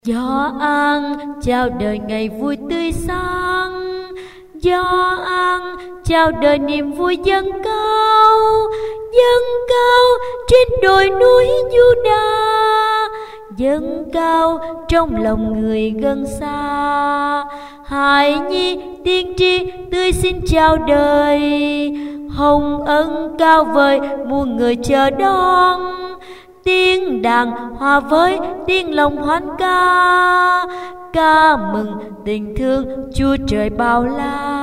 Gió An chào đời ngày vui tươi sáng, Gió An chào đời niềm vui dâng cao trên đồi núi Juda, dâng cao trong lòng người gần xa. Hài nhi tiên tri tươi xin chào đời, hồng ân cao vời muôn người chờ đón. Tiếng đàn hòa với tiếng lòng hoan ca, ca mừng tình thương Chúa trời bao la.